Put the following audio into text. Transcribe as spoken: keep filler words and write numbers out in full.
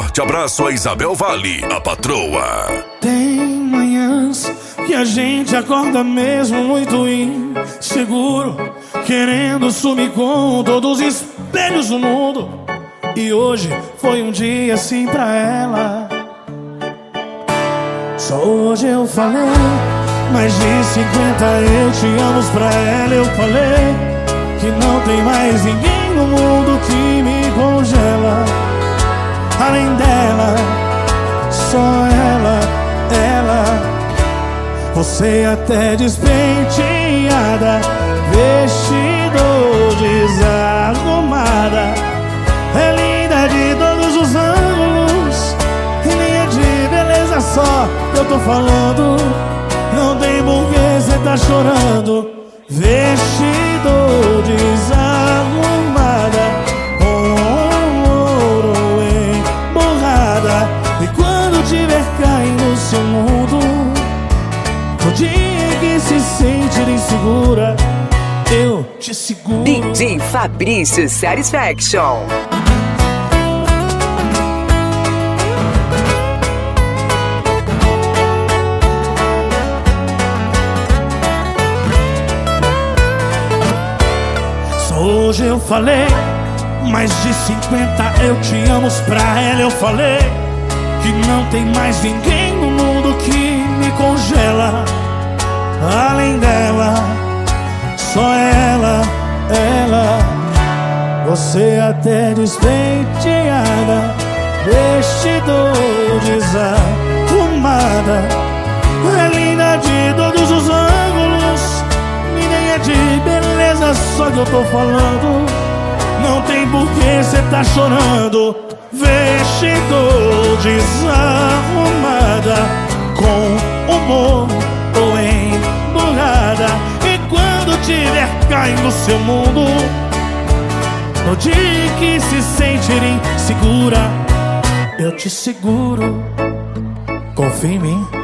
forte abraço a Isabel Vale, a patroa. Tem manhãs que a gente acorda mesmo muito inseguro, querendo sumir com todos os espelhos do mundo. E hoje foi um dia assim pra ela. Só hoje eu falei mais de cinquenta eu te amo pra ela. Eu falei que não tem mais ninguém no mundo que me congela. Além dela, só ela, ela. Você até despenteada, vestido desarrumada, é linda de todos os ângulos, e nem é de beleza só que eu tô falando. Não tem porquê cê tá chorando. Vestido desarrumada, com ouro emborrada. E quando tiver caindo no seu mundo, no dia que se sentir insegura, eu te seguro. D J Fabrício Satisfaction. Hoje eu falei mais de cinquenta eu te amo pra ela. Eu falei que não tem mais ninguém no mundo que me congela. Além dela, só ela, ela. Você até despenteada, vestido desarrumada, é linda de todos os ângulos, e nem é de beleza só que eu tô falando. Não tem porquê cê tá chorando. Vestido desarrumada, com humor ou emburrada. E quando tiver caindo no seu mundo, no dia que se sentir insegura, eu te seguro. Confia em mim.